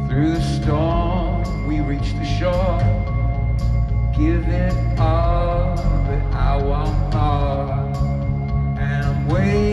Through the storm, we reach the shore. Give it all, but I want more. And I'm waiting.